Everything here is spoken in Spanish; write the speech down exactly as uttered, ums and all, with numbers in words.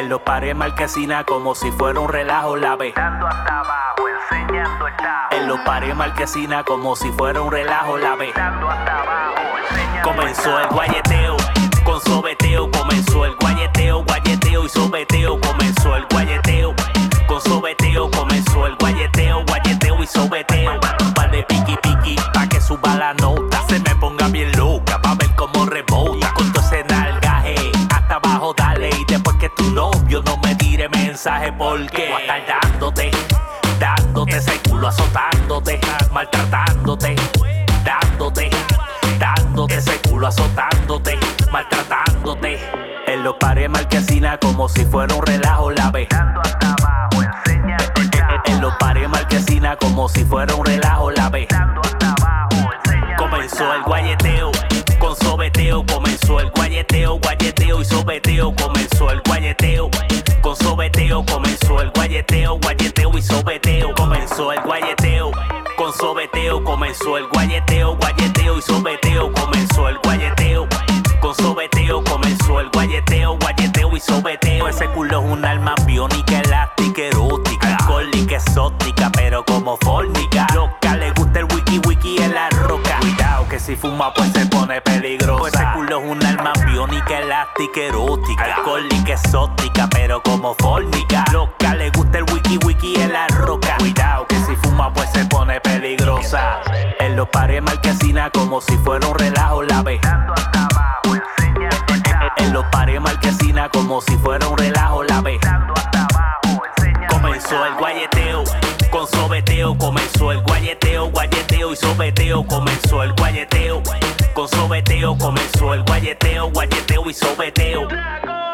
En los pares marquesina como si fuera un relajo la ve. Dando hasta abajo, enseñando el tajo. En los pares marquesina como si fuera un relajo la ve. Dando hasta abajo, enseñando Comenzó el tajo. guayeteo, con sobeteo comenzó el guayeteo, guayeteo y sobeteo comenzó el guayeteo, con sobeteo comenzó el guayeteo, guayeteo y sobeteo. Un par de piqui piqui pa' que suba la nota, se me ponga bien loca pa' ver cómo rebota. Con todo ese nalgaje hasta abajo dale, y después que tu novio no me tire mensaje porque voy a estar dándote, dándote ese culo, azotándote, maltratándote, dándote, dándote ese culo, azotándote, maltratándote. En los pares marquesina como si fuera un relajo la ve. Dando hasta abajo, enseñando el tajo. En los pares marquesina como si fuera un relajo la ve. Dando hasta abajo, enseñando Comenzó el tajo. guayeteo, con sobeteo comenzó el guayeteo, guayeteo y sobeteo comenzó el guayeteo, con sobeteo comenzó el guayeteo, guayeteo y sobeteo comenzó el guayeteo, con sobeteo comenzó el guayeteo, guayeteo y sobeteo comenzó el guayeteo, con sobeteo comenzó el guayeteo, guayeteo y sobeteo. Ese culo es un alma biónica, elástica, erótica, alcohólica, exótica, pero como fórmica. Loca, le gusta el wiki wiki en la roca. Cuidado que si fuma pues se pone peligrosa. Ese culo es un alma biónica, elástica, erótica, alcohólica, exótica, pero como fórmica. Loca, le gusta el wiki wiki en la roca. Cuidado que si fuma pues se pone peligrosa. En los pares marquesina como si fuera un relajo la ve. Dando hasta abajo, enseñando el tajo. En los pares marquesina como si fuera un relajo la ve. Dando hasta abajo, enseñando Comenzó el tajo. guayeteo, con sobeteo comenzó el guayeteo, guayeteo y sobeteo comenzó el guayeteo, con sobeteo comenzó el guayeteo, guayeteo y sobeteo.